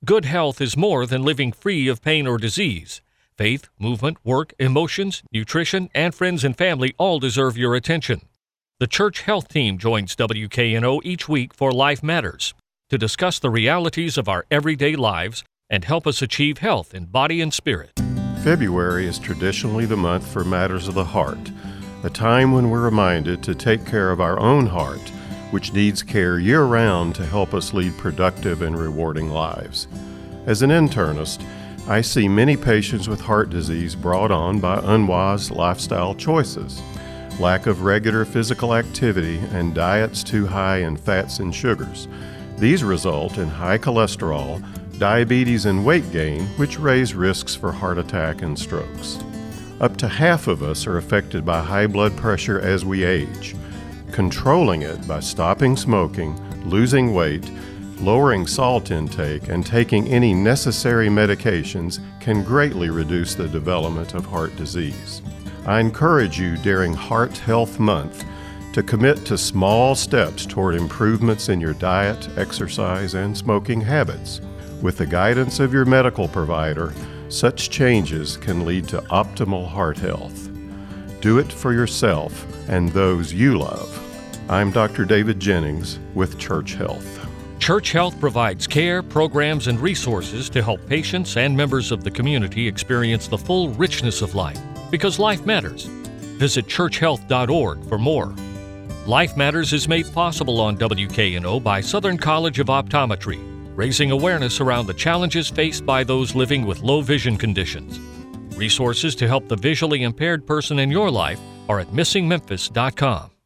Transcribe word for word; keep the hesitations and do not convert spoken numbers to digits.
good health is more than living free of pain or disease. Faith, movement, work, emotions, nutrition, and friends and family all deserve your attention. The Church Health Team joins W K N O each week for Life Matters to discuss the realities of our everyday lives and help us achieve health in body and spirit. February is traditionally the month for matters of the heart, a time when we're reminded to take care of our own heart, which needs care year-round to help us lead productive and rewarding lives. As an internist, I see many patients with heart disease brought on by unwise lifestyle choices, lack of regular physical activity, and diets too high in fats and sugars. These result in high cholesterol, diabetes, and weight gain, which raise risks for heart attack and strokes. Up to half of us are affected by high blood pressure as we age. Controlling it by stopping smoking, losing weight, lowering salt intake, and taking any necessary medications can greatly reduce the development of heart disease. I encourage you during Heart Health Month to commit to small steps toward improvements in your diet, exercise, and smoking habits. With the guidance of your medical provider, such changes can lead to optimal heart health. Do it for yourself and those you love. I'm Doctor David Jennings with Church Health. Church Health provides care, programs, and resources to help patients and members of the community experience the full richness of life, because life matters. Visit church health dot org for more. Life Matters is made possible on W K N O by Southern College of Optometry, raising awareness around the challenges faced by those living with low vision conditions. Resources to help the visually impaired person in your life are at missing memphis dot com.